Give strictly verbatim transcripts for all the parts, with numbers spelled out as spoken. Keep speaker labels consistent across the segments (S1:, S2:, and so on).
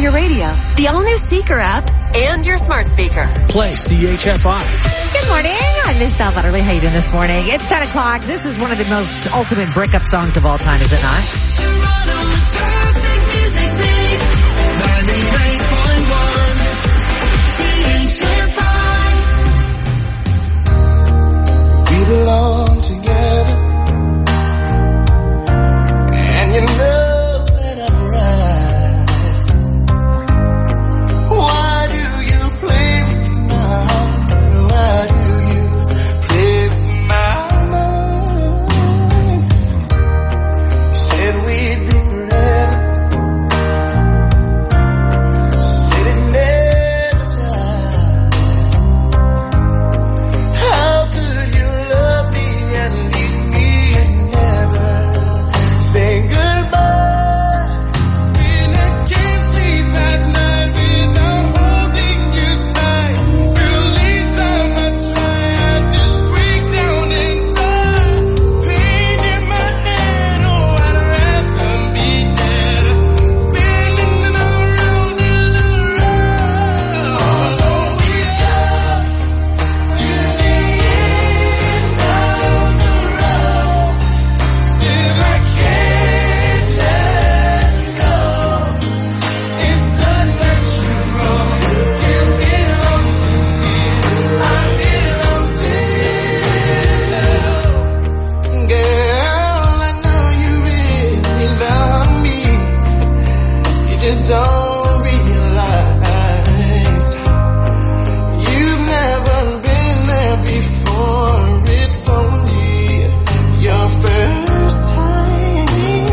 S1: your radio, the all-new Seeker app, and your smart speaker.
S2: Play C H F I.
S3: Good morning. I'm Michelle Butterly. How you doing this morning? It's ten o'clock. This is one of the most ultimate breakup songs of all time, is it not?
S4: Toronto's perfect music mix. ninety-eight point one C H F I.
S5: We belong together, and you know that I'm right. Why do you play with my heart? Why do you play with my mind? You said we'd be forever, said it never died. How could you love me and leave me and never say goodbye? When I can't sleep at night without holding you tight, girl, each time I try, I just break down and cry. Pain in my head, oh, I'd rather be dead, spinning around in a row. Although we love to the end of the road, still I can't let go. It's unnatural. You belong to me. I belong to you. Girl, I know you really love me. You just don't realize you've never been there before. It's only your first time.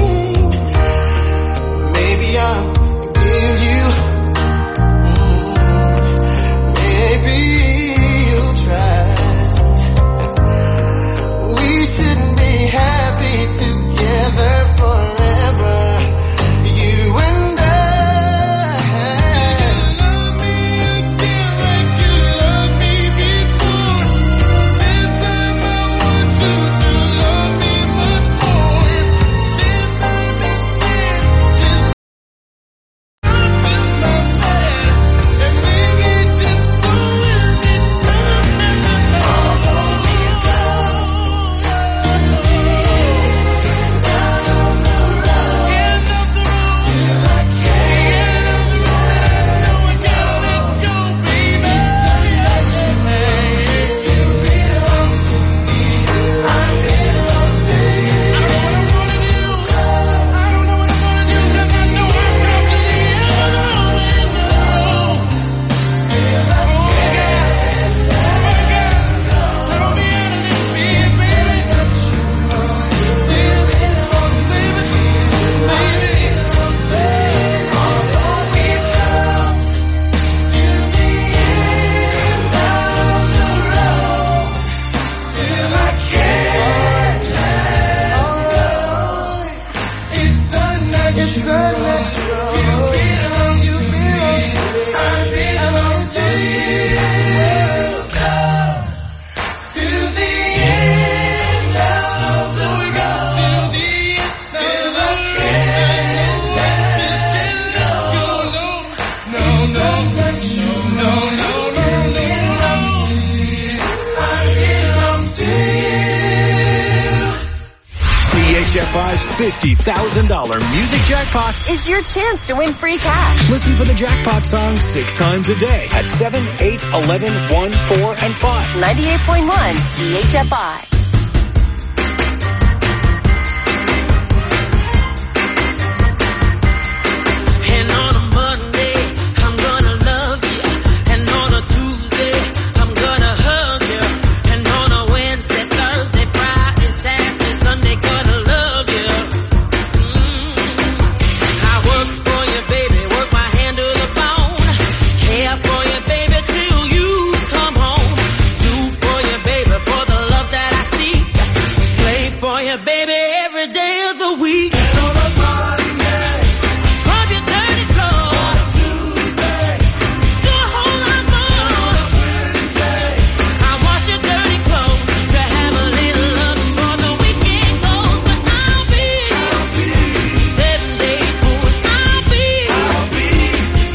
S5: Maybe I'll give you. Mm, maybe you'll try. We should be happy together forever. You and I. Love me again like you loved me before. This time I want you to love me much more. This time it's fair. Just not with my bed. And maybe just go with it time. Although we go to the end of the road, end of the road, still I can't let go. No, I can't let go, baby. It's unnatural. You belong to me. I belong to you. I don't know what I'm gonna do. I don't know what I'm gonna do, 'cause I know I've come to the end of the road, end of the road. Still I can't let go. Throw me out of this bed, baby. You belong to me. Baby, belong to you. Although we come to the end of the road, still I can't let go. It's unnatural. You belong to me. I belong to you. Come to the end of the road. Still I can't let go. No, no, no, no, no, no, no. I belong to you.
S2: C H F I's fifty thousand dollars music jackpot.
S1: Is your chance to win free cash.
S2: Listen for the jackpot song six times a day at seven, eight, eleven, one, four, and five.
S1: ninety-eight point one C H F I.
S4: And on a Monday, I'm gonna love you. And on a Tuesday, I'm gonna hug you. And on a Wednesday, Thursday, Friday, Saturday, Sunday, gonna love you. Mm. I work for you, baby, work my hand to the bone. Care for you, baby, till you come home. Do for you, baby, for the love that I seek. Slave for you, baby, every day of the week. Scrub your dirty clothes. Do a whole lot more. I wash your dirty clothes to have a little love before the weekend goes. But I'll be seven days full. I'll be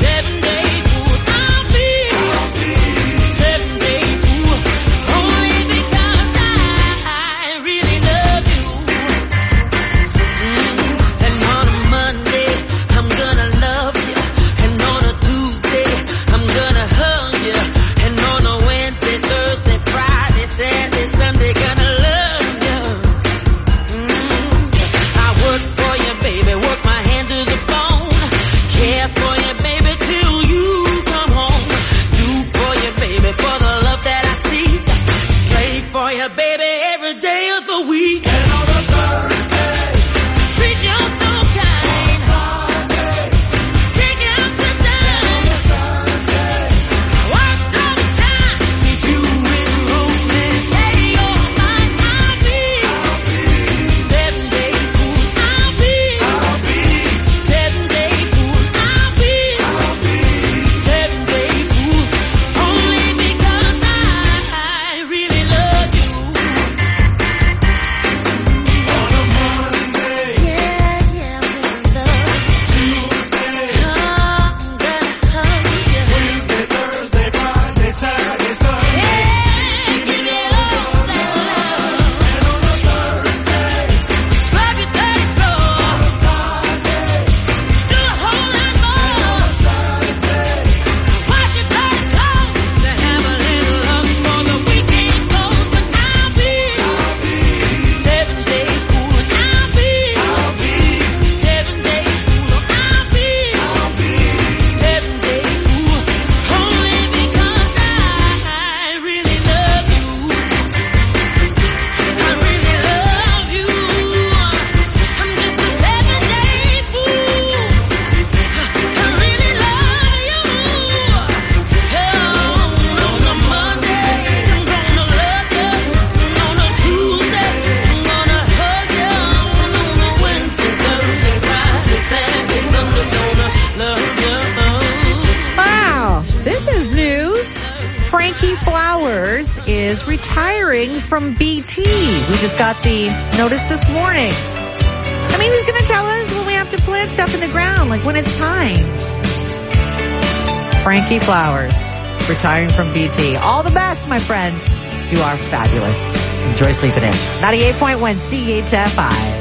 S3: is retiring from B T. We just got the notice this morning. I mean, he's going to tell us when we have to plant stuff in the ground, like when it's time. Frankie Flowers, retiring from B T. All the best, my friend. You are fabulous. Enjoy sleeping in. ninety-eight point one C H F I.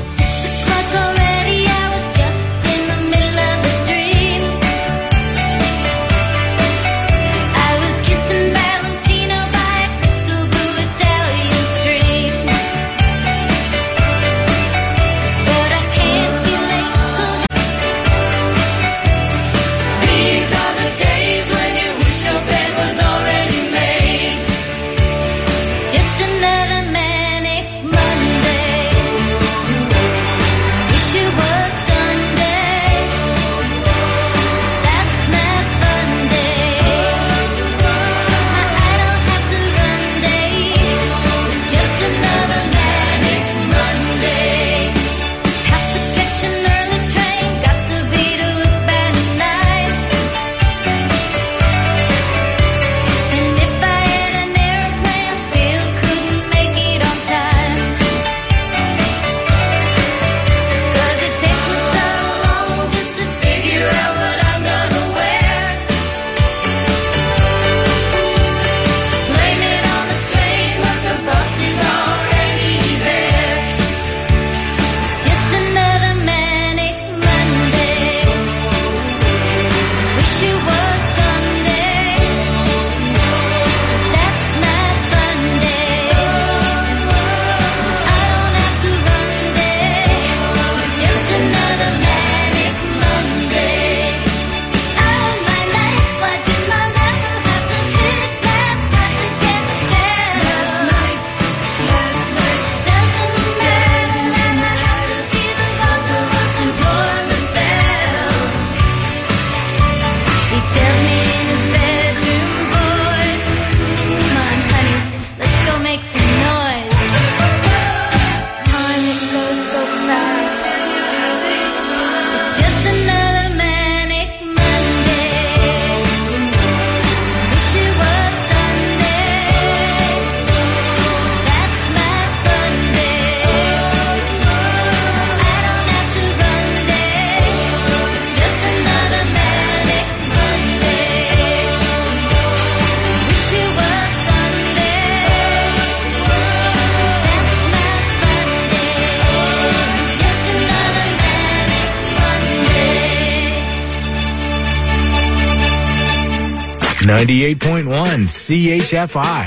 S2: ninety-eight point one C H F I.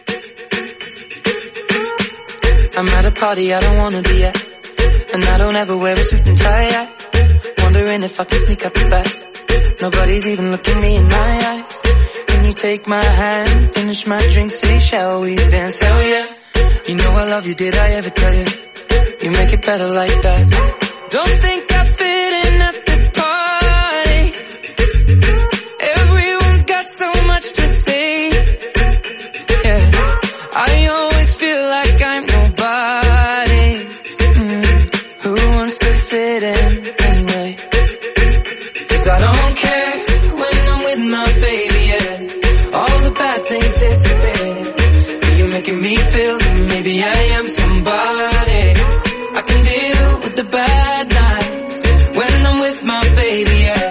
S6: I'm at a party I don't wanna be at, and I don't ever wear a suit and tie at. Wondering if I can sneak out the back. Nobody's even looking me in my eyes. Can you take my hand, finish my drink, say shall we dance? Hell yeah. You know I love you, did I ever tell you? You make it better like that. Don't think I fit in at this party. Everyone's got so much to say. Yeah, I always feel like I'm nobody. Mm. Who wants to fit in anyway? 'Cause I don't care when I'm with my baby, yeah. All the bad things disappear. You're making me feel that maybe I am somebody. I can deal with the bad nights when I'm with my baby, yeah.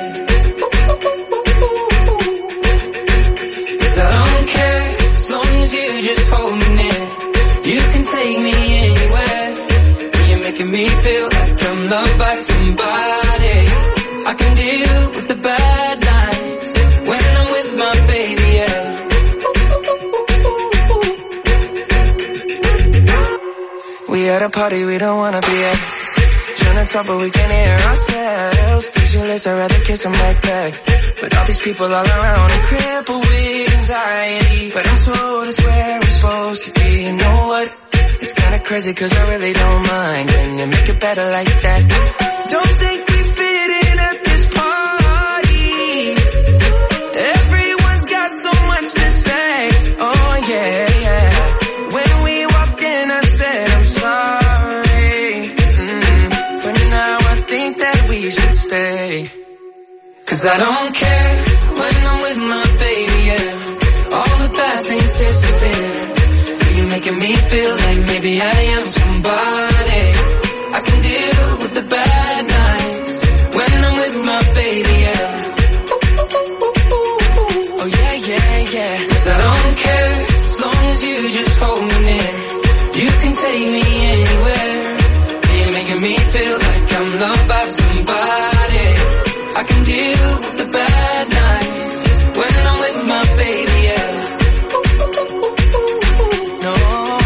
S6: 'Cause I don't care as long as you just hold me near. You can take me anywhere. You're making me feel like I'm loved by somebody. I can deal with the bad nights when I'm with my baby, yeah. We at a party we don't wanna be at. Trying to talk but we can't hear ourselves. Pictureless, I'd rather kiss them right back. But all these people all around, I'm crippled with anxiety. But I'm told it's where I'm supposed to be. You know what? It's kinda crazy 'cause I really don't mind. Can you make it better like that? Don't think we fit in at this party. Everyone's got so much to say. Oh yeah, yeah. When we walked in I said I'm sorry. Mm. But now I think that we should stay. 'Cause I don't care when I'm with my baby, yeah. All the bad things disappear. feel like maybe I am somebody. I can deal with the bad nights when I'm with my baby, yeah. Oh yeah, yeah, yeah. 'Cause I don't care as long as you just hold me near. You can take me anywhere. You're making me feel like I'm loved by somebody. I can deal with the bad nights when I'm with my baby, yeah. No,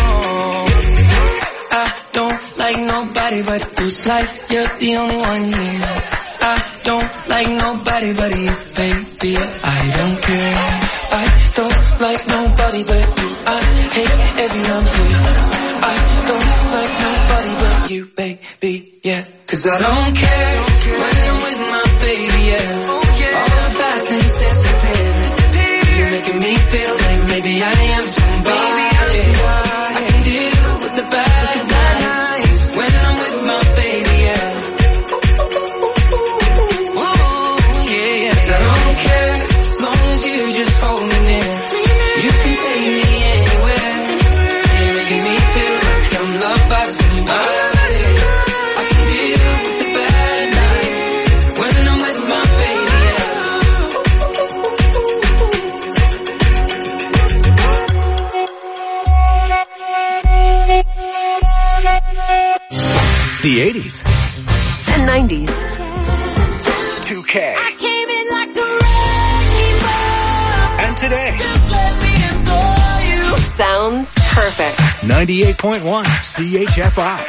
S6: I don't like nobody but who's like you're the only one here. I don't like nobody but you, baby. I don't care. I don't like nobody but you. I hate everyone here. I don't like nobody but you, baby, yeah. 'Cause I don't care when I'm with my baby, yeah. All the bad things disappear. You're making me feel like maybe I am somebody. I can deal with the bad nights when I'm with my baby, yeah. Ooh, yeah, yeah. 'Cause I don't care as long as you just hold me near. You can take me anywhere. You're making me feel like I'm loved by somebody. I can deal with the bad nights when I'm with my baby, yeah.
S2: The eighties.
S1: And nineties.
S2: two K.
S4: I came in like a wrecking ball.
S2: And today.
S4: Just let me adore you.
S1: Sounds perfect.
S2: ninety-eight point one C H F I.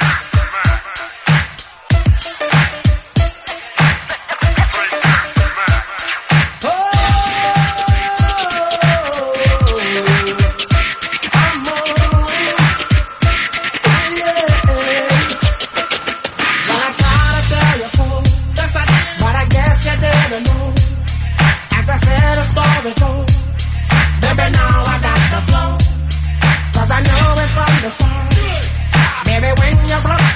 S5: Baby, now I got the flow. 'Cause I know it from the start. Baby, when you blow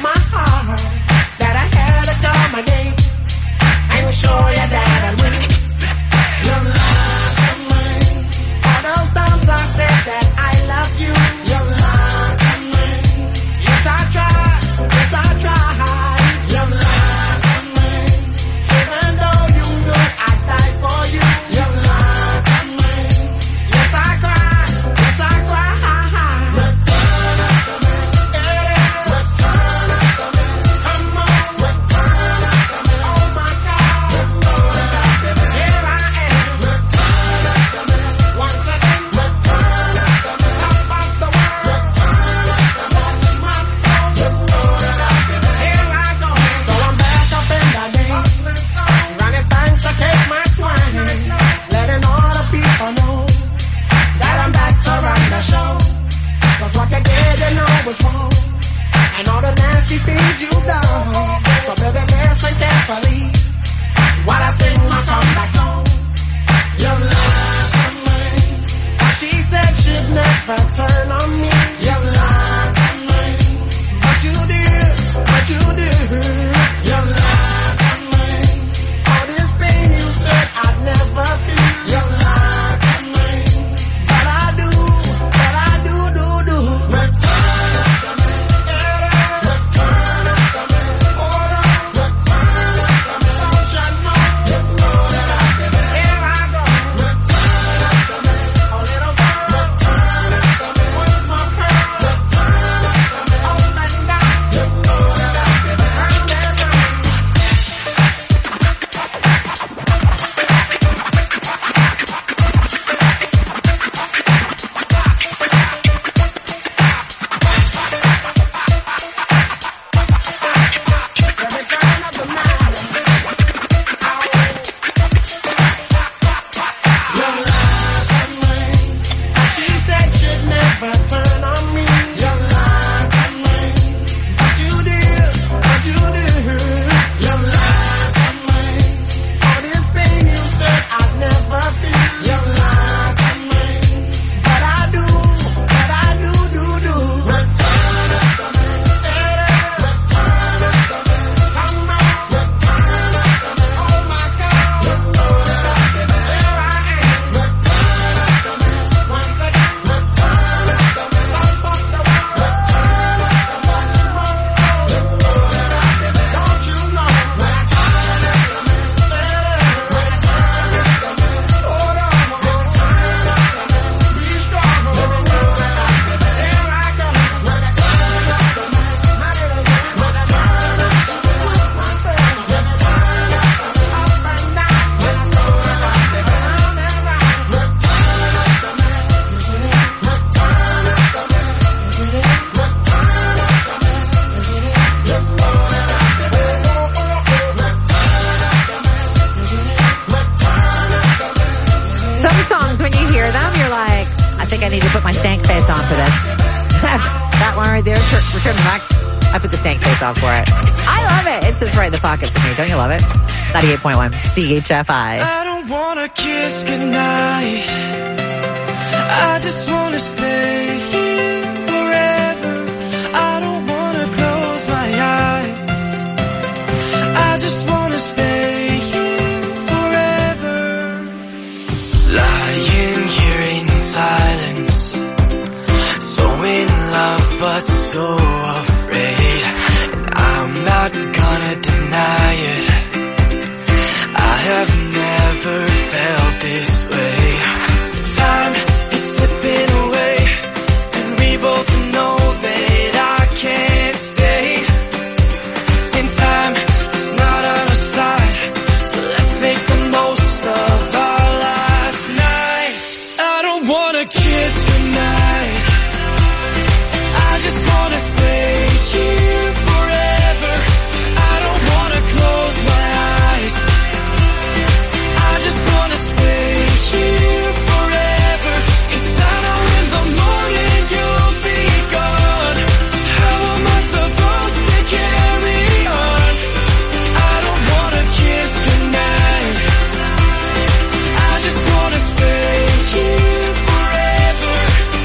S3: need to put my stank face on for this. That one right there, turn, return the back. I put the stank face on for it. I love it. It sits right in the pocket for me. Don't you love it? ninety-eight point one C H F I.
S6: I don't wanna kiss goodnight. I just wanna stay here forever. I don't wanna close my eyes. I just wanna stay here forever. Lying here in silence, so in love but so afraid, and I'm not gonna deny it. I have never felt this way. Time is slipping away, and we both know that I can't stay. And time is not on our side, so let's make the most of our last night. I don't wanna kiss goodnight. I just wanna stay here forever. I don't wanna close my eyes. I just wanna stay here forever. 'Cause I know in the morning you'll be gone. How am I supposed to carry on? I don't wanna kiss goodnight. I just wanna stay here forever.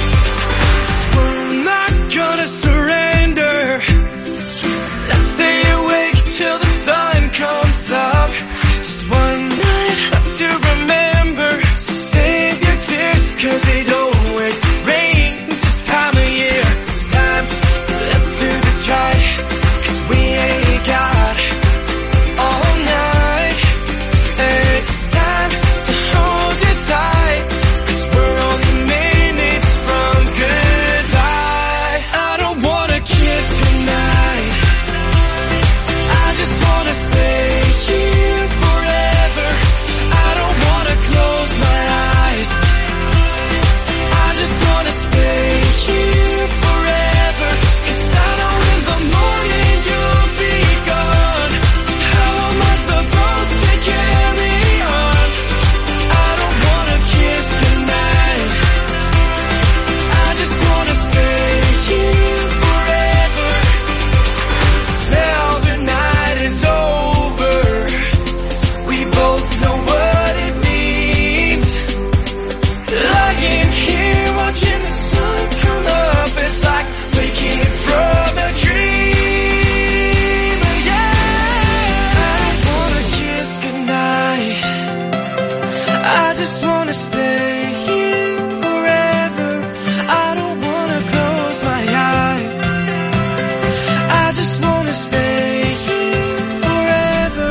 S6: We're not gonna surrender. Let's stay awake till the sun comes up. Just one night left to remember. Save your tears, 'cause it always rains this time of year. It's time, so let's do this right, 'cause we ain't got all night. And it's time to hold you tight, 'cause we're only minutes from goodbye. I don't wanna kiss goodnight. I just wanna stay here forever. I don't wanna close my eyes. I just wanna stay here forever. 'Cause I know in the morning you'll be gone. How am I supposed to carry on? I don't wanna kiss goodnight. I just wanna stay here forever. Now the night is over. We both know what it means. Lying here watching the sun come up, it's like waking from a dream. Yeah, I don't wanna kiss goodnight. I just wanna stay here forever. I don't wanna close my eyes. I just wanna stay here forever.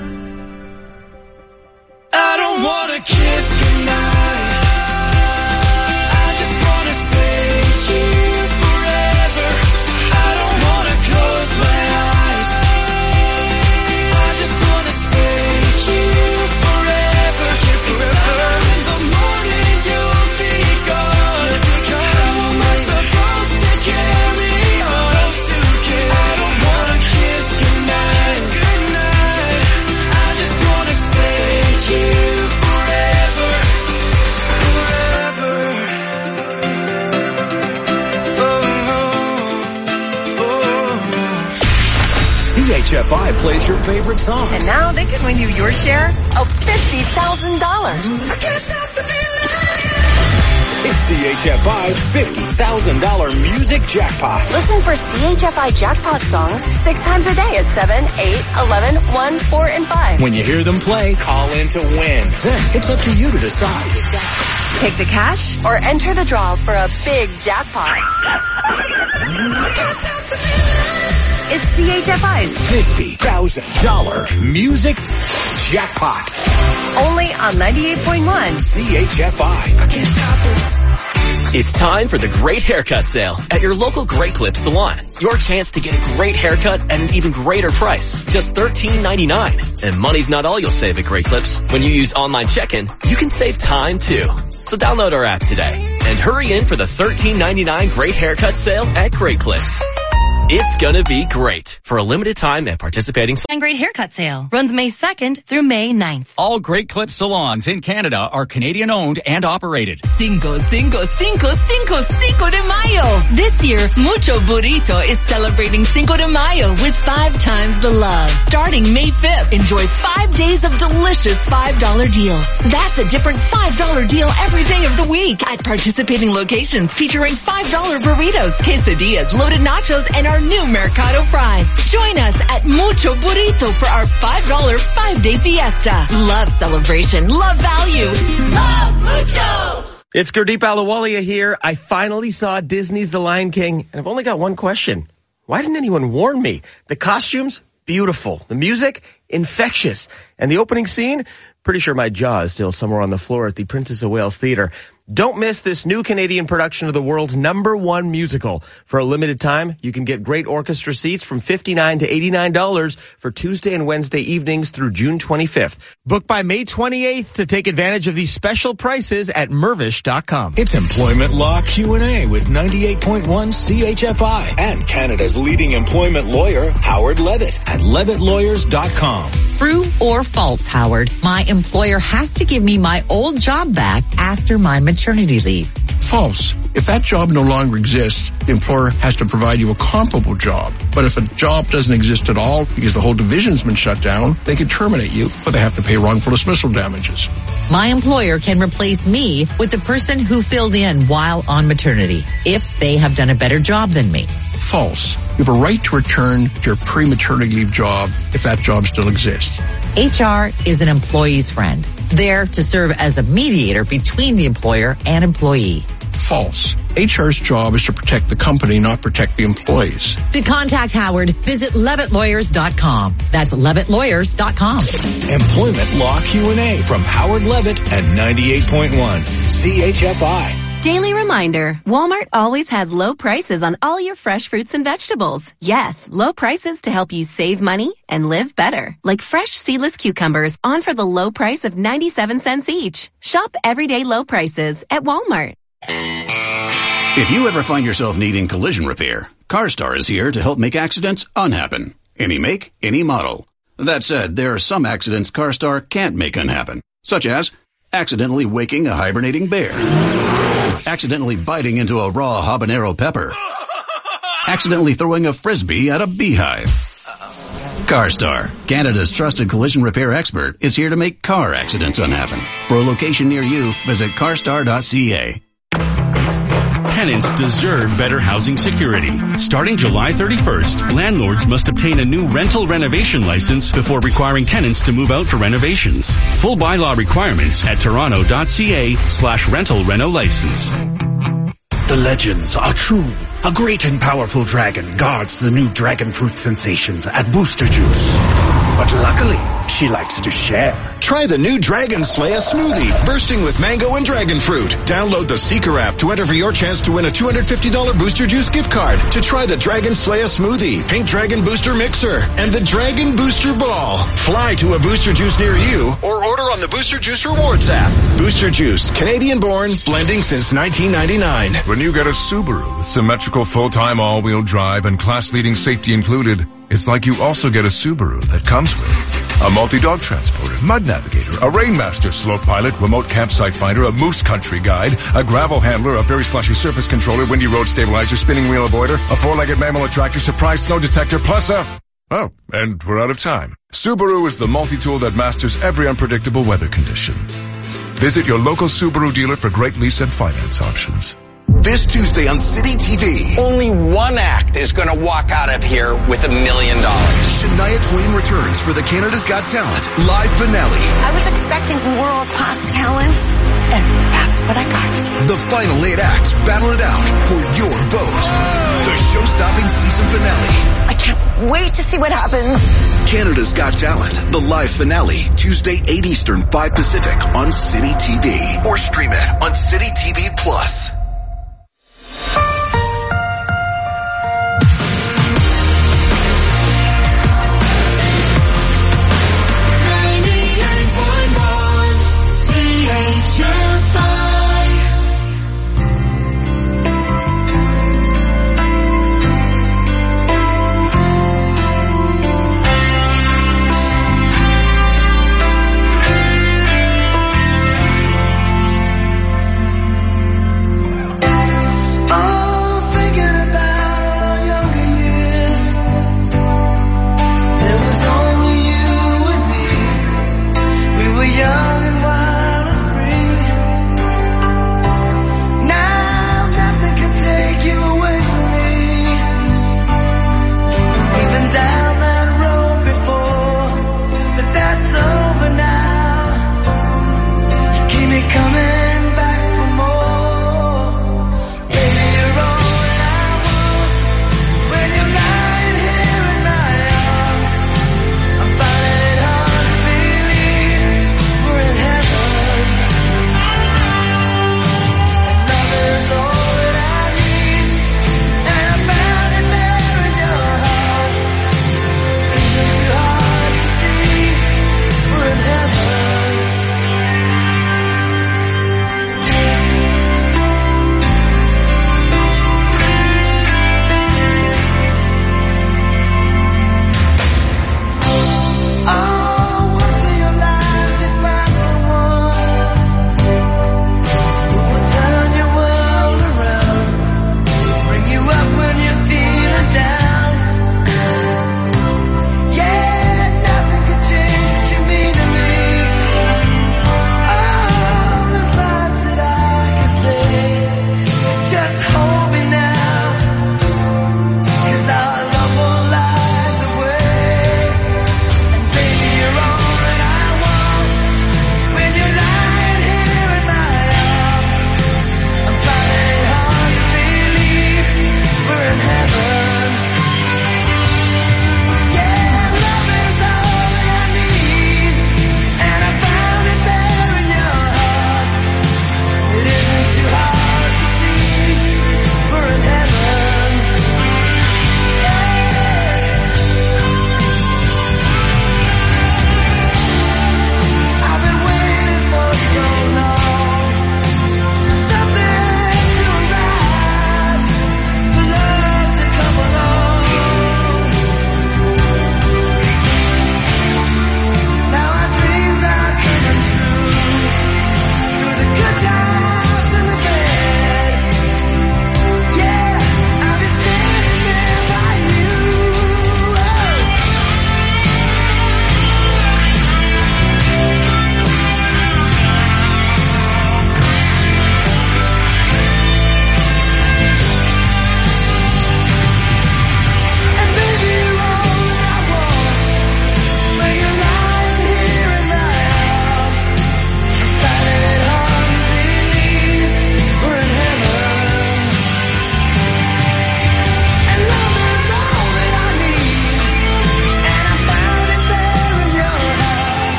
S6: I don't wanna kiss goodnight. I just wanna stay here forever. I don't wanna close my eyes. I just wanna stay here forever. 'Cause in the morning you'll be gone. How am I supposed to carry on? I don't wanna kiss goodnight. I just wanna stay here forever. Forever. Oh, oh, oh.
S2: C H F I plays your favorite songs.
S1: And now they can win you your share of fifty thousand dollars.
S2: It's C H F I's fifty thousand dollars music jackpot.
S1: Listen for C H F I jackpot songs six times a day at seven, eight, eleven, one, four, and five.
S2: When you hear them play, call in to win. Then it's up to you to decide.
S1: Take the cash or enter the draw for a big jackpot. It's C H F I's
S2: fifty thousand dollars music jackpot.
S1: only on ninety-eight point one.
S2: C H F I.
S7: It's time for the Great Haircut Sale at your local Great Clips salon. Your chance to get a great haircut at an even greater price, just thirteen ninety-nine. And money's not all you'll save at Great Clips. When you use online check-in, you can save time too. So download our app today and hurry in for the thirteen ninety-nine Great Haircut Sale at Great Clips. It's gonna be great. For a limited time at participating
S8: And Great Haircut Sale runs May second through May ninth.
S9: All Great Clip salons in Canada are Canadian-owned and operated.
S8: Cinco, cinco, cinco, cinco, Cinco de Mayo. This year, Mucho Burrito is celebrating Cinco de Mayo with five times the love. Starting May fifth, enjoy five days of delicious five dollar deals. That's a different five dollar deal every day of the week at participating locations featuring five dollar burritos, quesadillas, loaded nachos, and our new Mercado fries. Join us at Mucho Burrito for our five dollar five-day fiesta. Love celebration, love value, love Mucho!
S10: It's Gurdeep Ahluwalia here. I finally saw Disney's The Lion King, and I've only got one question. Why didn't anyone warn me? The costumes, beautiful. The music, infectious. And the opening scene, pretty sure my jaw is still somewhere on the floor at the Princess of Wales Theatre. Don't miss this new Canadian production of the world's number one musical. For a limited time, you can get great orchestra seats from fifty-nine dollars to eighty-nine dollars for Tuesday and Wednesday evenings through June twenty-fifth. Book by May twenty-eighth to take advantage of these special prices at Mervish dot com.
S2: It's Employment Law Q and A with ninety-eight point one C H F I and Canada's leading employment lawyer, Howard Levitt at levitt lawyers dot com.
S3: True or false, Howard? My employer has to give me my old job back after my maternity leave.
S11: False. If that job no longer exists, the employer has to provide you a comparable job. But if a job doesn't exist at all because the whole division's been shut down, they can terminate you, but they have to pay wrongful dismissal damages.
S3: My employer can replace me with the person who filled in while on maternity if they have done a better job than me.
S11: False. You have a right to return to your pre-maternity leave job if that job still exists.
S3: H R is an employee's friend, there to serve as a mediator between the employer and employee.
S11: False. H R's job is to protect the company, not protect the employees.
S3: To contact Howard, visit levitt lawyers dot com. That's levitt lawyers dot com.
S2: Employment Law Q and A from Howard Levitt at ninety-eight point one C H F I.
S1: Daily reminder, Walmart always has low prices on all your fresh fruits and vegetables. Yes, low prices to help you save money and live better. Like fresh seedless cucumbers on for the low price of ninety-seven cents each. Shop everyday low prices at Walmart.
S12: If you ever find yourself needing collision repair, CarStar is here to help make accidents unhappen. Any make, any model. That said, there are some accidents CarStar can't make unhappen, such as accidentally waking a hibernating bear, accidentally biting into a raw habanero pepper, accidentally throwing a frisbee at a beehive. CarStar, Canada's trusted collision repair expert, is here to make car accidents unhappen. For a location near you, visit carstar dot c a.
S13: Tenants deserve better housing security. Starting July thirty-first, landlords must obtain a new rental renovation license before requiring tenants to move out for renovations. Full bylaw requirements at toronto dot c a slash rental reno license.
S14: The legends are true. A great and powerful dragon guards the new dragon fruit sensations at Booster Juice. But luckily, she likes to share.
S15: Try the new Dragon Slayer smoothie, bursting with mango and dragon fruit. Download the Seeker app to enter for your chance to win a two hundred fifty dollars Booster Juice gift card to try the Dragon Slayer smoothie, Pink Dragon Booster Mixer, and the Dragon Booster Ball. Fly to a Booster Juice near you or order on the Booster Juice Rewards app. Booster Juice, Canadian-born, blending since nineteen ninety-nine.
S16: When you get a Subaru with symmetrical full-time all-wheel drive and class-leading safety included, it's like you also get a Subaru that comes with a multi-dog transporter, mud navigator, a Rainmaster slope pilot, remote campsite finder, a moose country guide, a gravel handler, a very slushy surface controller, windy road stabilizer, spinning wheel avoider, a four-legged mammal attractor, surprise snow detector, plus a... Oh, and we're out of time. Subaru is the multi-tool that masters every unpredictable weather condition. Visit your local Subaru dealer for great lease and finance options.
S15: This Tuesday on City T V,
S17: only one act is going to walk out of here with a million dollars.
S15: Shania Twain returns for the Canada's Got Talent live finale.
S18: I was expecting world-class talents, and that's what I got.
S15: The final eight acts battle it out for your vote. The show-stopping season finale.
S18: I can't wait to see what happens.
S15: Canada's Got Talent, the live finale, Tuesday eight Eastern, five Pacific on City T V. Or stream it on City T V Plus.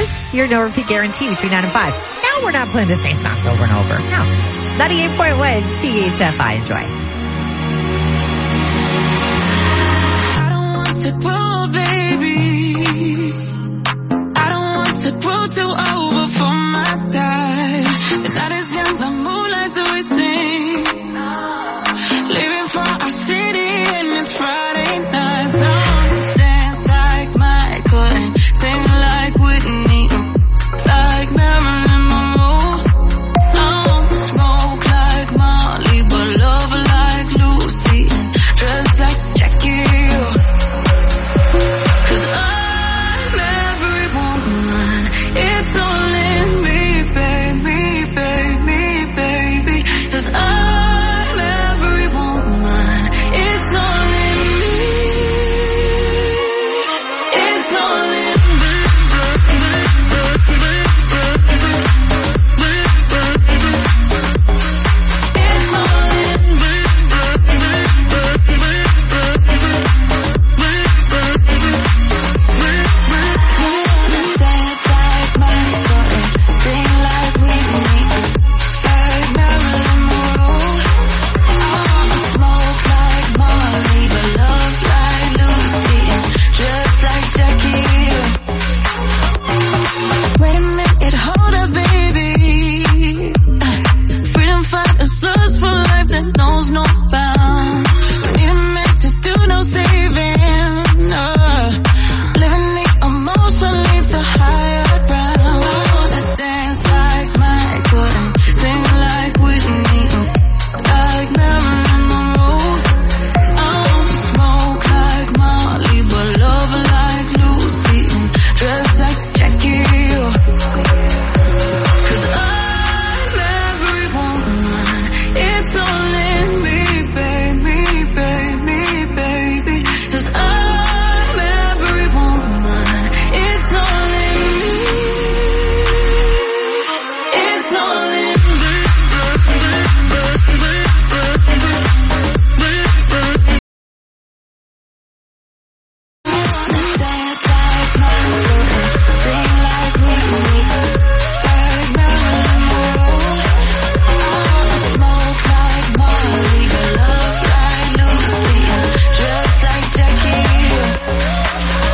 S3: is your no repeat guarantee between nine and five. Now we're not playing the same songs over and over. No. ninety-eight point one C H F I. Enjoy.
S6: I don't want to grow, baby. I don't want to grow too old before my time. The night is young, the moonlight's wasting. Living for our city and it's Friday night. So I wanna dance like Michael and sing like Whitney, like Marilyn Monroe. I want to smoke like Molly, but love like Lucy and dress like Jackie. Cause I'm every woman, it's all in me, baby, baby, baby. Cause I'm every woman, it's all in me, it's all in me. It's all in me. Dance like Michael and sing like Whitney, like Marilyn Monroe. I wanna smoke like Molly, but love like Lucy and dress like Jackie. Wait a minute, hold up, baby. Uh, Freedom fighters lust for life that knows no bounds. We need a man to do no saving. Uh, living the emotion leads to higher ground. I wanna dance like Michael and sing like Whitney, like Marilyn Monroe. I wanna smoke like Molly, but love like Lucy and dress like Jackie. Cause I'm every woman, it's all in me, baby, baby, baby. Cause I'm every woman, it's all in me, it's all in me. Dance like Michael and sing like Whitney, like Marilyn Monroe. I wanna smoke like Molly, but love like Lucy and dress like Jackie.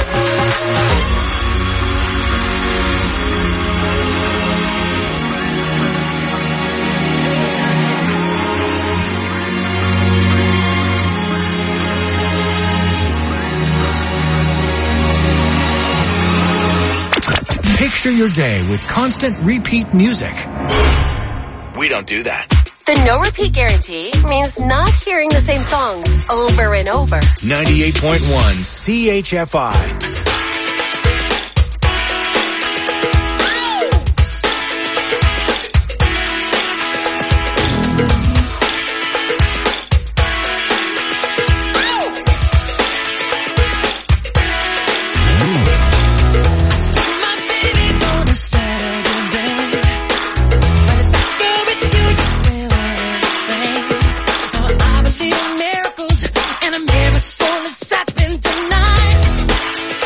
S2: Picture your day with constant repeat music. We don't do that.
S18: The no repeat guarantee means not hearing the same songs over and over.
S2: ninety-eight point one C H F I.
S6: Miracles and a miracle that's happened tonight.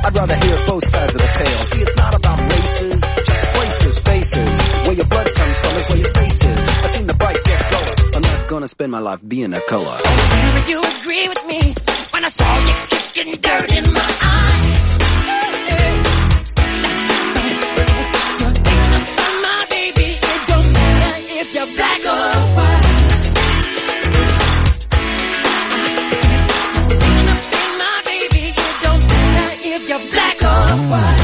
S19: I'd rather hear both sides of the tale. See, it's not about races, just places, faces. Where your blood comes from is where your space is. I've seen the bright get duller. I'm not gonna spend my life being a color.
S4: Will you agree with me when I saw you kicking dirt in my eye? My baby, it don't matter if you're black or white. My baby, it don't matter if you're black or white.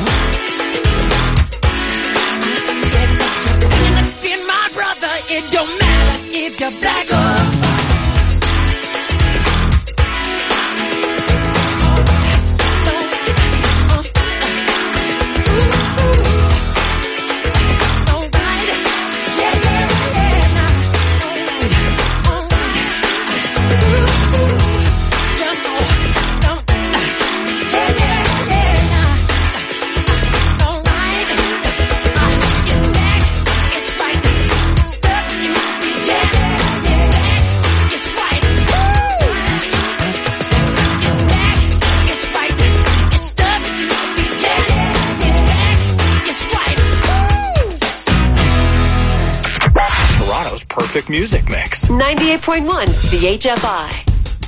S4: My brother, it don't matter if you're black or white.
S2: Perfect music mix.
S20: ninety-eight point one C H F I.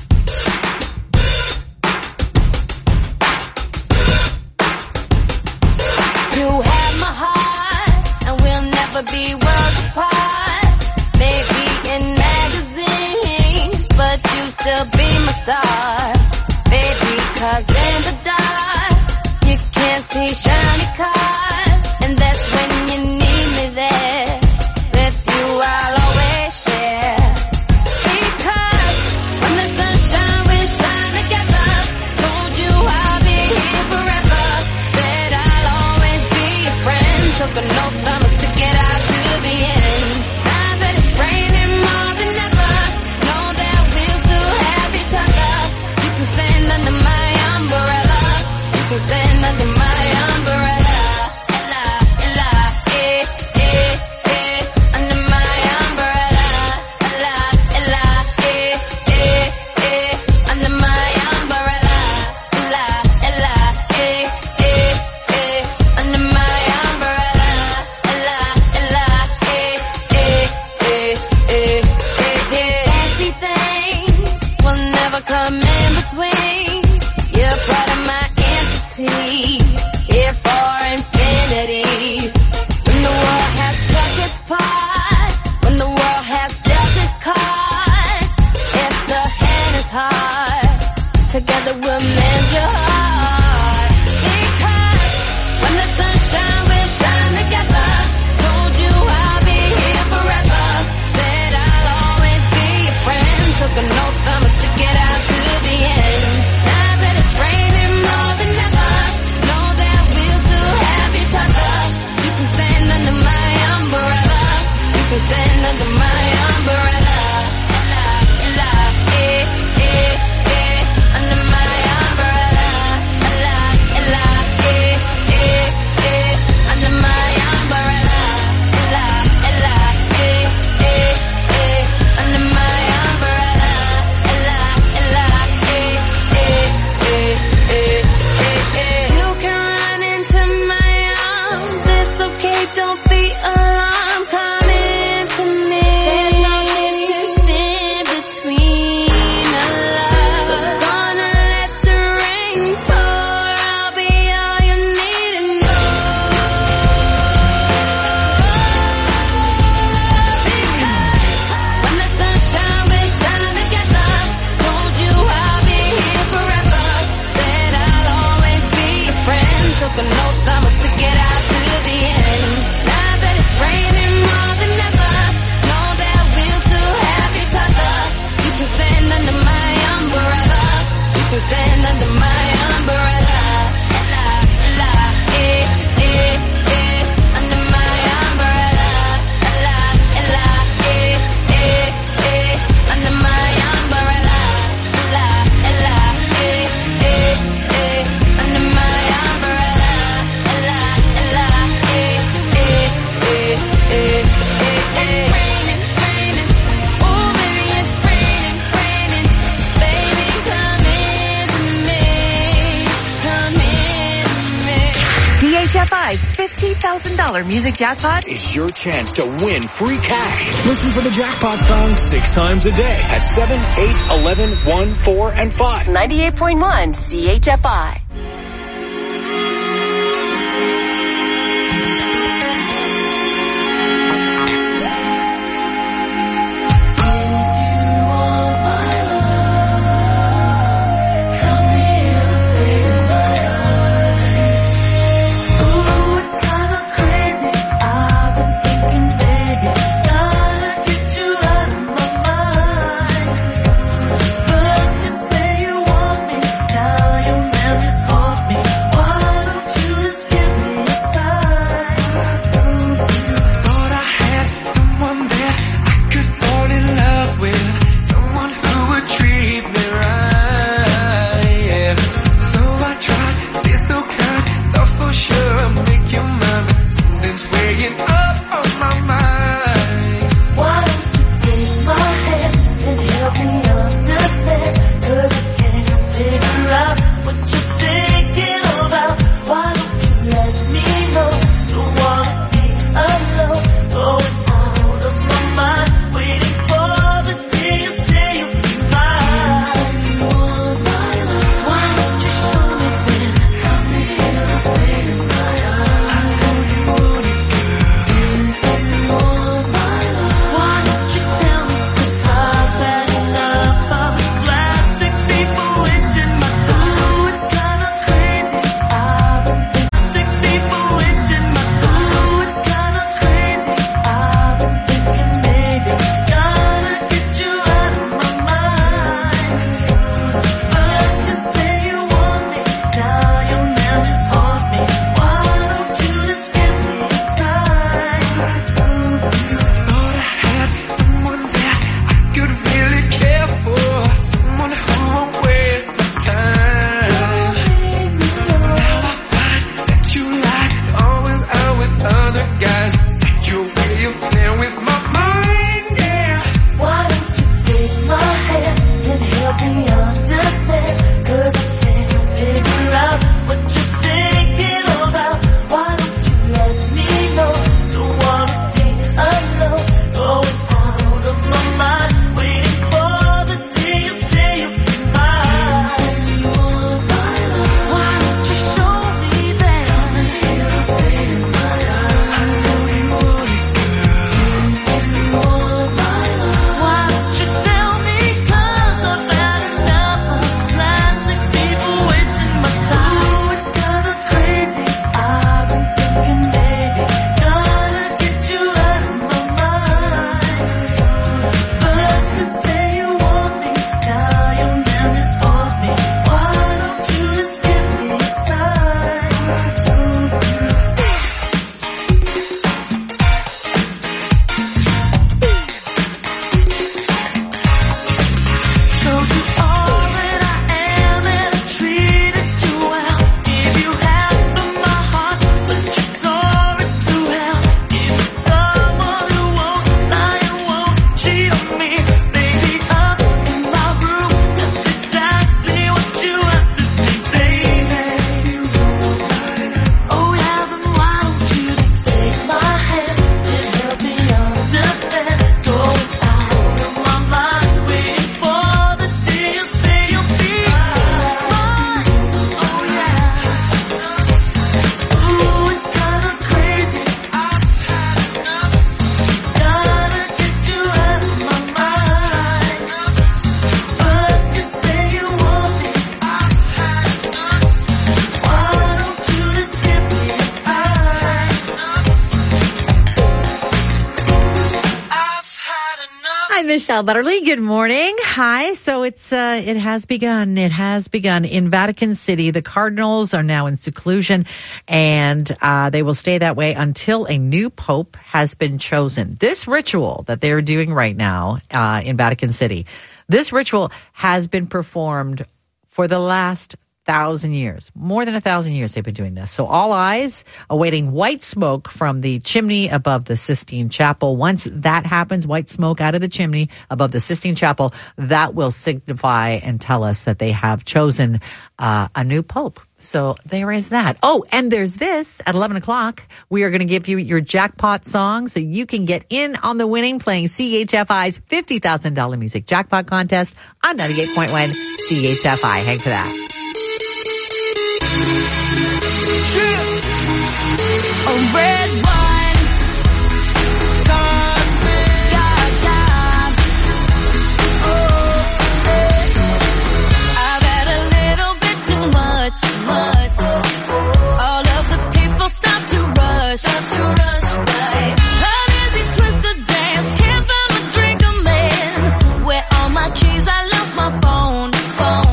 S21: You have my heart, and we'll never be worlds apart. Maybe in magazines, but you still be my star. Baby, 'cause in the dark, you can't see shiny cars, and that's when you need me there. With you, I'll always share. Because when the sunshine, we shine together. Told you I'll be here forever. Said I'll always be your friend. Took an oath, I'ma stick it out to the end. Now that it's raining more than ever, know that we'll still have each other. You can stand under my umbrella. You can stand under my umbrella.
S18: H F I's fifty thousand dollars music jackpot
S2: is your chance to win free cash. Listen for the jackpot song six times a day at seven, eight, eleven, one, four, and five.
S18: ninety-eight point one C H F I.
S3: Michelle Butterly. Good morning. Hi. So it's, uh, it has begun. It has begun in Vatican City. The Cardinals are now in seclusion and, uh, they will stay that way until a new pope has been chosen. This ritual that they're doing right now, uh, in Vatican City, this ritual has been performed for the last thousand years. More than a thousand years they've been doing this. So all eyes awaiting white smoke from the chimney above the Sistine Chapel. Once that happens, white smoke out of the chimney above the Sistine Chapel, that will signify and tell us that they have chosen uh, a new pope. So there is that. Oh, and there's this at eleven o'clock. We are going to give you your jackpot song so you can get in on the winning playing C H F I's fifty thousand dollars music jackpot contest on ninety-eight point one C H F I. Hang for that.
S4: A red wine, God, God, God. Oh, I've had a little bit too much, much. All of the people stop to rush, stop to rush by. An easy twist to dance, can't find a drink I'm in. Where all my keys, I left my phone, phone.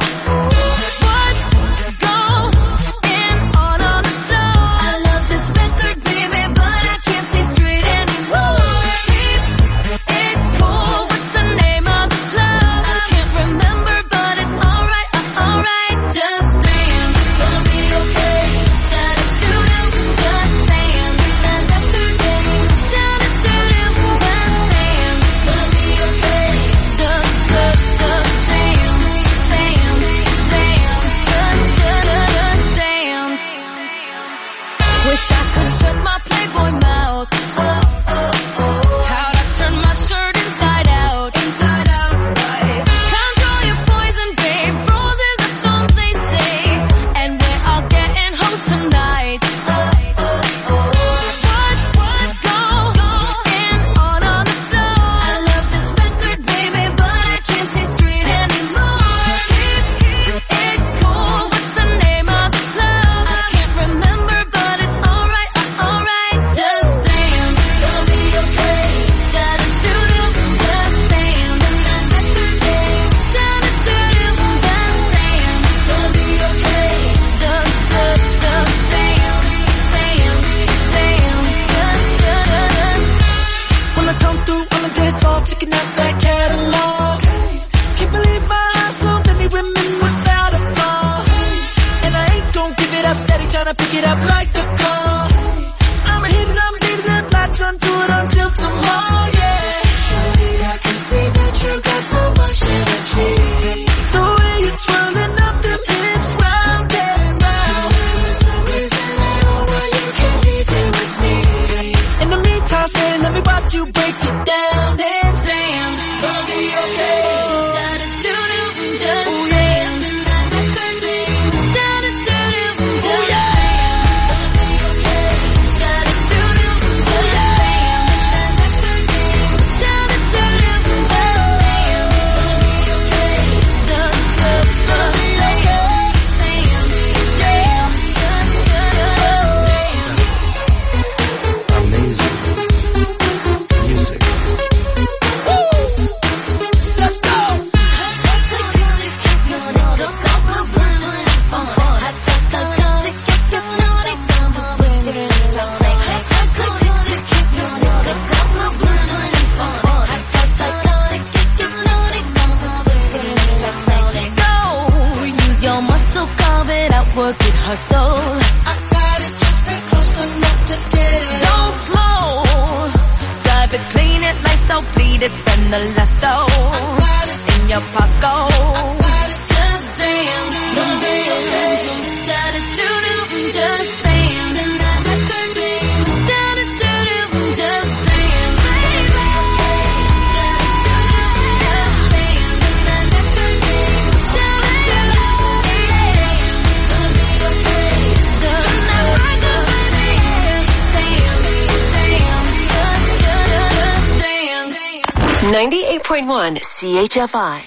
S20: ninety-eight point one C H F I.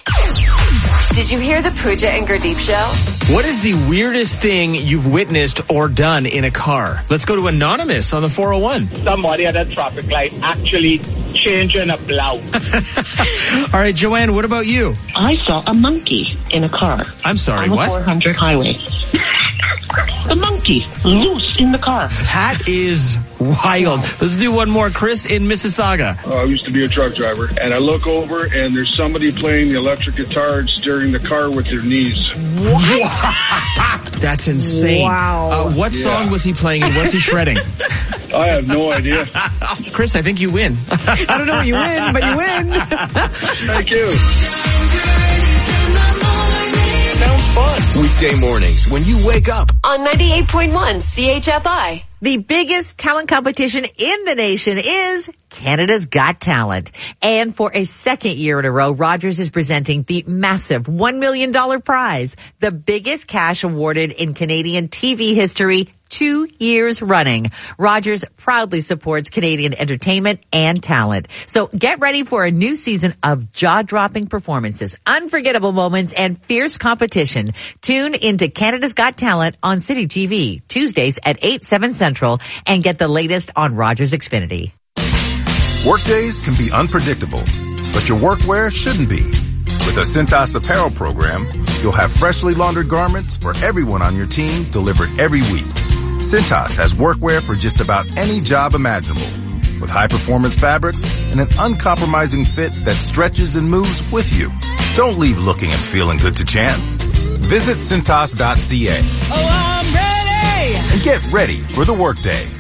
S20: Did you hear the Pooja and Gurdeep show?
S10: What is the weirdest thing you've witnessed or done in a car? Let's go to Anonymous on the four oh one.
S5: Somebody at a traffic light actually changing a blouse.
S10: All right, Joanne, what about you?
S22: I saw a monkey in a car.
S10: I'm sorry,
S22: on
S10: what?
S22: the four hundred highway. A monkey loose in the car.
S10: That is wild. Let's do one more. Chris in Mississauga.
S23: Uh, I used to be a truck driver, and I look over, and there's somebody playing the electric guitar steering the car with their knees.
S10: What? That's insane.
S3: Wow.
S10: Uh, what
S23: Yeah.
S10: song was he playing and what's he shredding?
S23: I have no idea.
S10: Chris, I think you win.
S3: I don't know what you win, but you win.
S23: Thank you.
S2: Sounds fun. Weekday mornings when you wake up.
S20: On ninety-eight point one C H F I.
S3: The biggest talent competition in the nation is Canada's Got Talent. And for a second year in a row, Rogers is presenting the massive one million dollars prize, the biggest cash awarded in Canadian T V history, two years running. Rogers proudly supports Canadian entertainment and talent. So get ready for a new season of jaw-dropping performances, unforgettable moments, and fierce competition. Tune into Canada's Got Talent on City T V, Tuesdays at eight, seven Central, and get the latest on Rogers Xfinity.
S16: Workdays can be unpredictable, but your workwear shouldn't be. With a Cintas apparel program, you'll have freshly laundered garments for everyone on your team delivered every week. Cintas has workwear for just about any job imaginable, with high-performance fabrics and an uncompromising fit that stretches and moves with you. Don't leave looking and feeling good to chance. Visit Cintas dot C A.
S4: Oh, I'm ready!
S16: And get ready for the workday.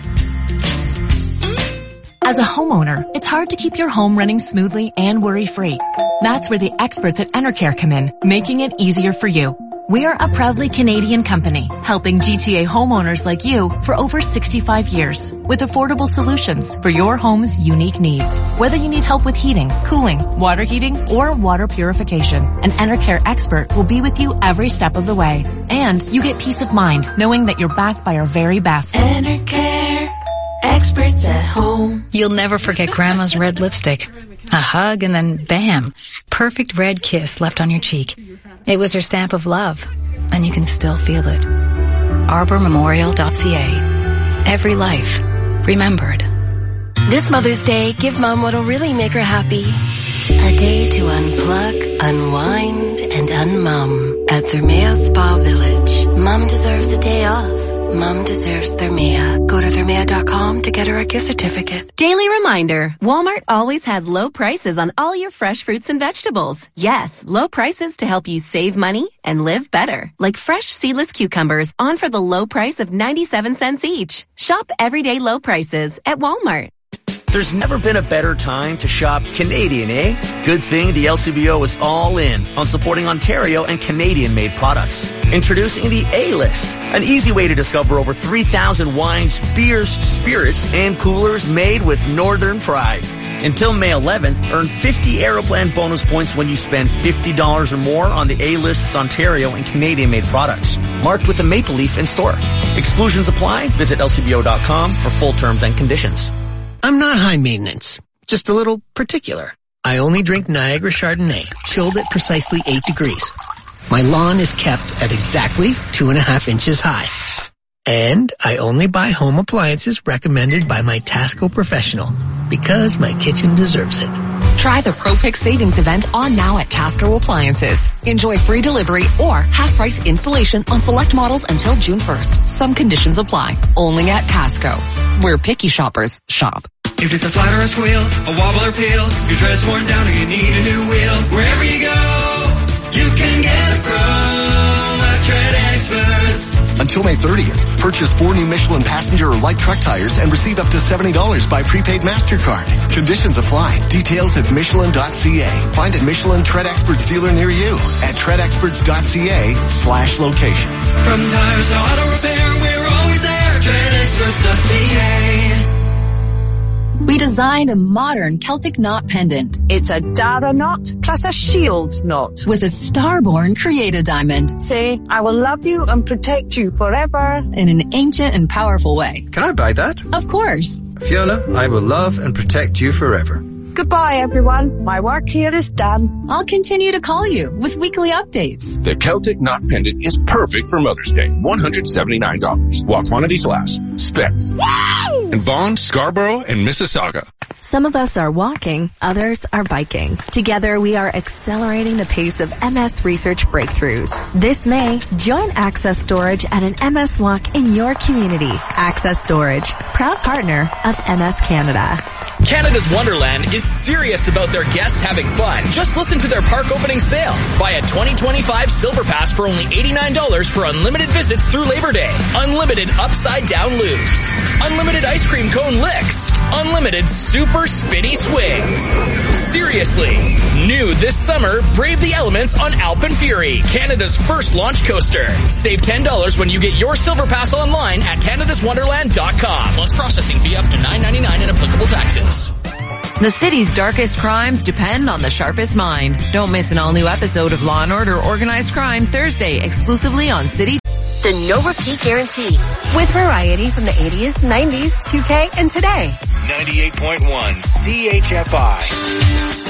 S7: As a homeowner, it's hard to keep your home running smoothly and worry-free. That's where the experts at Enercare come in, making it easier for you. We're a proudly Canadian company, helping G T A homeowners like you for over sixty-five years with affordable solutions for your home's unique needs. Whether you need help with heating, cooling, water heating, or water purification, an Enercare expert will be with you every step of the way. And you get peace of mind knowing that you're backed by our very best.
S8: Enercare, experts at home. You'll never forget Grandma's red lipstick. A hug and then bam, perfect red kiss left on your cheek. It was her stamp of love, and you can still feel it. arbor memorial dot C A. Every life remembered.
S9: This Mother's Day, give Mom what'll really make her happy. A day to unplug, unwind, and unmum at Thermea Spa Village. Mom deserves a day off. Mom deserves Thermea. Go to thermea dot com to get her a gift certificate.
S1: Daily reminder, Walmart always has low prices on all your fresh fruits and vegetables. Yes, low prices to help you save money and live better. Like fresh seedless cucumbers on for the low price of ninety-seven cents each. Shop everyday low prices at Walmart.
S24: There's never been a better time to shop Canadian, eh? Good thing the L C B O is all in on supporting Ontario and Canadian-made products. Introducing the A-List, an easy way to discover over three thousand wines, beers, spirits, and coolers made with Northern pride. Until May eleventh, earn fifty Aeroplan bonus points when you spend fifty dollars or more on the A-List's Ontario and Canadian-made products, marked with a maple leaf in store. Exclusions apply. Visit L C B O dot com for full terms and conditions.
S25: I'm not high maintenance, just a little particular. I only drink Niagara Chardonnay, chilled at precisely eight degrees. My lawn is kept at exactly two and a half inches high. And I only buy home appliances recommended by my Tasco professional, because my kitchen deserves it.
S26: Try the ProPick Savings Event on now at Tasco Appliances. Enjoy free delivery or half-price installation on select models until June first. Some conditions apply. Only at Tasco. Where picky shoppers shop.
S4: If it's a flat or a squeal, a wobble or peel, your tread's worn down or you need a new wheel, wherever you go, you can get a pro at Tread Experts.
S15: Until May thirtieth, purchase four new Michelin passenger or light truck tires and receive up to seventy dollars by prepaid MasterCard. Conditions apply. Details at Michelin dot C A. Find a Michelin Tread Experts dealer near you at tread experts dot C A slash locations.
S4: From tires to auto repair, we're always there. tread experts dot C A.
S7: We designed a modern Celtic knot pendant.
S27: It's a Dara knot plus a shield knot.
S7: With a Starborn Creator diamond.
S27: Say, I will love you and protect you forever.
S7: In an ancient and powerful way.
S28: Can I buy that?
S7: Of course.
S28: Fiona, I will love and protect you forever.
S27: Goodbye, everyone. My work here is done.
S7: I'll continue to call you with weekly updates.
S29: The Celtic Knot Pendant is perfect for Mother's Day. one hundred seventy-nine dollars. While quantities last. Specs. Wow! In Vaughan, Scarborough, and Mississauga.
S30: Some of us are walking, others are biking. Together, we are accelerating the pace of M S research breakthroughs. This May, join Access Storage at an M S walk in your community. Access Storage, proud partner of M S Canada.
S5: Canada's Wonderland is serious about their guests having fun. Just listen to their park opening sale. Buy a twenty twenty-five Silver Pass for only eighty-nine dollars for unlimited visits through Labor Day. Unlimited upside down loops. Unlimited ice cream cone licks. Unlimited super spinny swings. Seriously. New this summer, brave the elements on Alpen Fury, Canada's first launch coaster. Save ten dollars when you get your Silver Pass online at canadas wonderland dot com. Plus processing fee up to nine ninety-nine and applicable taxes.
S26: The city's darkest crimes depend on the sharpest mind. Don't miss an all-new episode of Law and Order Organized Crime Thursday, exclusively on City.
S20: The no repeat guarantee with variety from the eighties, nineties, two K, and today.
S2: ninety-eight point one C H F I.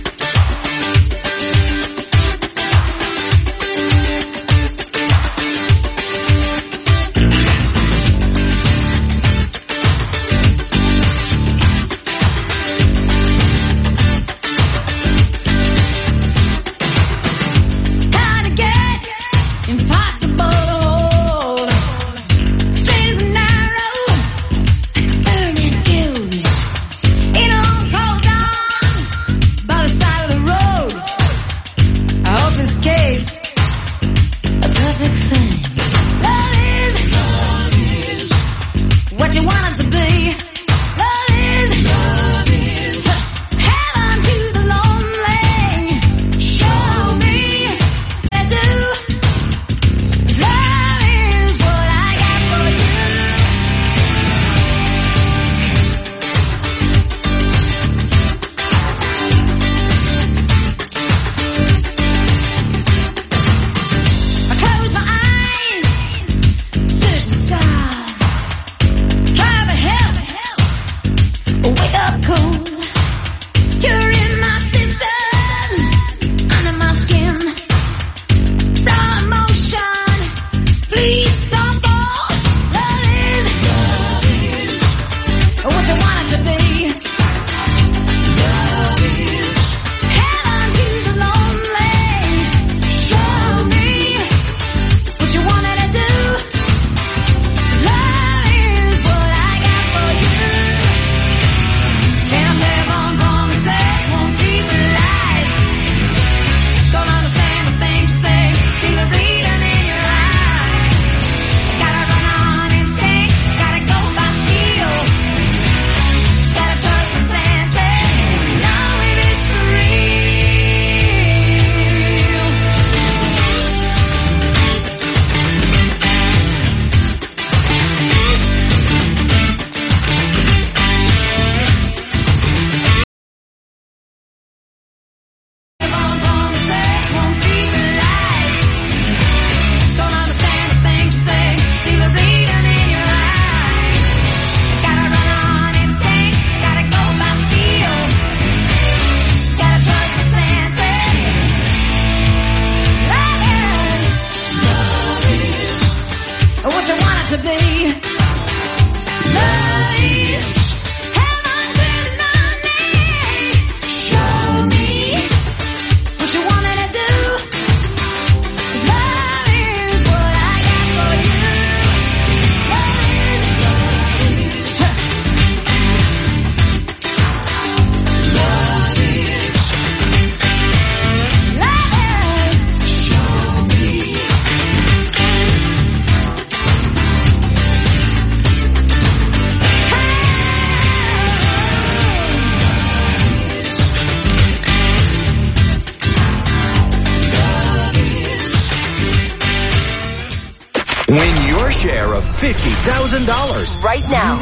S2: Win your share of fifty thousand dollars
S20: right now.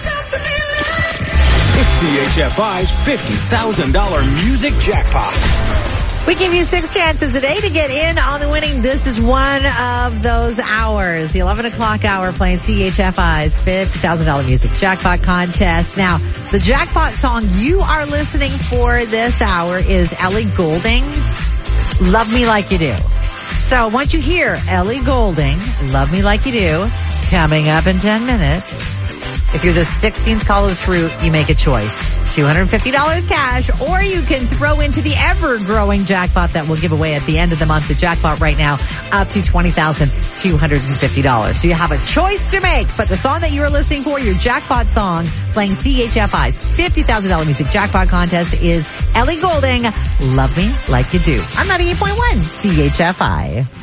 S2: It's C H F I's fifty thousand dollars music jackpot.
S3: We give you six chances a day to get in on the winning. This is one of those hours, the eleven o'clock hour, playing C H F I's fifty thousand dollars music jackpot contest. Now, the jackpot song you are listening for this hour is Ellie Goulding, Love Me Like You Do. So once you hear Ellie Goulding, Love Me Like You Do, coming up in ten minutes, if you're the sixteenth caller through, you make a choice. two hundred fifty dollars cash, or you can throw into the ever-growing jackpot that we'll give away at the end of the month. The jackpot right now up to twenty thousand two hundred fifty dollars. So you have a choice to make, but the song that you are listening for, your jackpot song, playing C H F I's fifty thousand dollars music jackpot contest is Ellie Goulding, Love Me Like You Do. I'm ninety-eight point one C H F I.